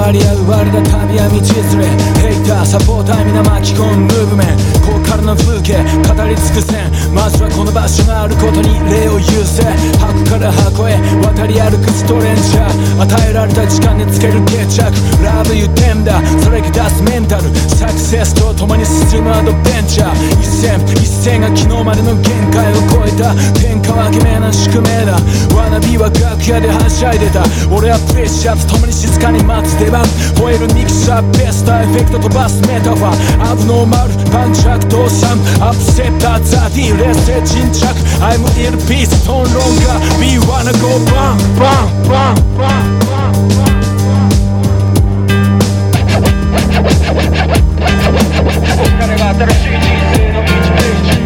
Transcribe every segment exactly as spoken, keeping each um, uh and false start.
わり合う我ら旅は道連れ、ヘイターサポーター皆巻き込むムーブメント、ここからの風景語り尽くせん。まずはこの場所があることに礼を優先、箱から箱へ渡り歩くストレンジャー、与えられた時間でつける決着、ラブユテンダーそれが出すメンタル、サクセスと共に進むアドベンチャー、一線一線が昨日までの限界を超えた、天下分け目な宿命だ。ワナビは楽屋ではしゃいでた、俺はプレッシャーと共に静かに待つ出番、吠える憎さベストエフェクト飛ばすメタファー、アブノーマル盤石動産アップセッターザディ劣勢沈着 I'm in peace tone longer we wanna go bang bang bang bang彼は新しい人生の道ページ、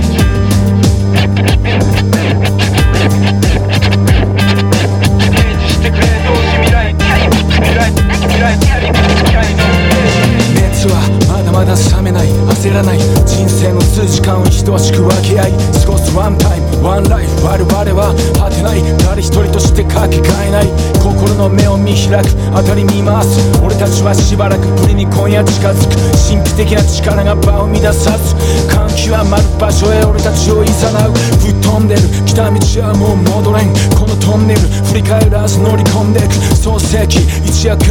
イメージしてくれ同時未来未来未来未来の熱はまだまだ冷めない、焦らない、人生の数時間を等しく分け合い過ごすワンタイムワンライフ、我々は果てない、誰一人としてかけがえない、心の目を見開く当たり見回す、俺たちはしばらくぶりに今夜近づく、神秘的な力が場を乱さず、歓喜はまる場所へ俺たちを誘う、吹っ飛んでる来た道はもう戻れん、このトンネル振り返らず乗り込んでく、創世記一夜